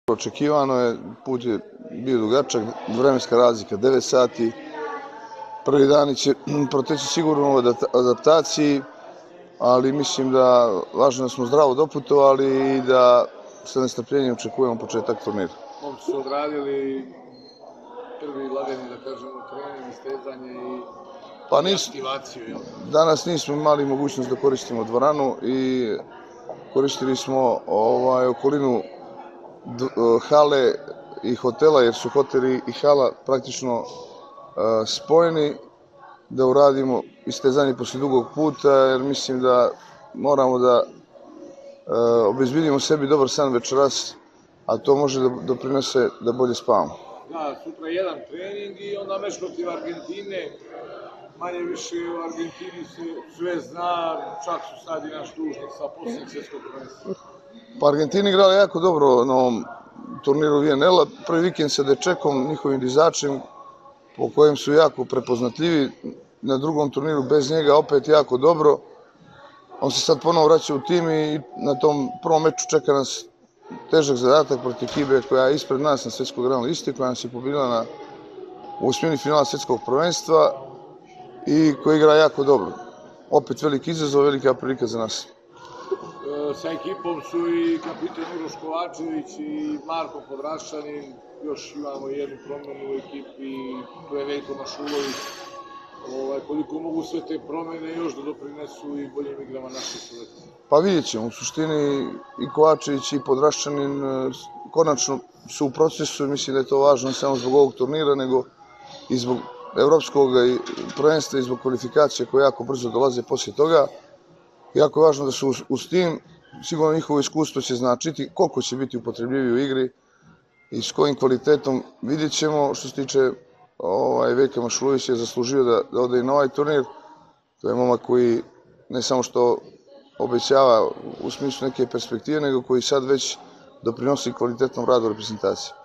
Očekivano je, put je bio dugačak, vremenska razlika 9 sati. Prvi dani će proteći sigurno u adaptaciji, ali mislim da važno da smo zdravo doputovali i da sa nestrpljenjem očekujemo početak turnira. Momci su odradili prvi lagani, da kažemo, trening, istezanje i aktivaciju. Danas nismo imali mogućnost da koristimo dvoranu i koristili smo okolinu hale i hotela, jer su hoteli i hala praktično spojeni, da uradimo istezanje posle dugog puta, jer mislim da moramo da obezbedimo sebi dobar san večeras, a to može da doprinese da bolje spavamo. Da, sutra jedan trening i onda meč protiv Argentine. Manje više u Argentini se sve zna, čak su sad i naš dužnik sa posljednjeg svjetskog prvenstva. Pa Argentina igrala jako dobro na ovom turniru VNL-a. Prvi vikend sa Dečekom, njihovim dizačem, po kojem su jako prepoznatljivi. Na drugom turniru bez njega opet jako dobro. On se sad ponovo vraća u tim i na tom prvom meču čeka nas težak zadatak protiv Kibe, koja je ispred nas na svjetskog rang listi, koja nas je pobedila u osmini finala svjetskog prvenstva i koja igra jako dobro. Opet veliki izazov, velika prilika za nas. Sa ekipom su i kapitan Uroš Kovačević i Marko Podraščanin. Još imamo jednu promenu u ekipi, to je Veljko Mašulović. Koliko mogu sve te promene još da doprinesu i boljim igrama naših selekcija? Pa vidjet ćemo. U suštini i Kovačević i Podraščanin konačno su u procesu i mislim da je to važno ne samo zbog ovog turnira, nego i zbog evropskog prvenstva i zbog kvalifikacije koje jako brzo dolaze poslije toga. Jako je važno da su uz tim, sigurno njihovo iskustvo će značiti koliko će biti upotrebljivi u igri i s kojim kvalitetom vidjet ćemo. Što se tiče Veljka Mašulović je zaslužio da ode i na ovaj turnir. To je momak koji ne samo što obećava u smislu neke perspektive, nego koji sad već doprinosi kvalitetnom radu reprezentacije.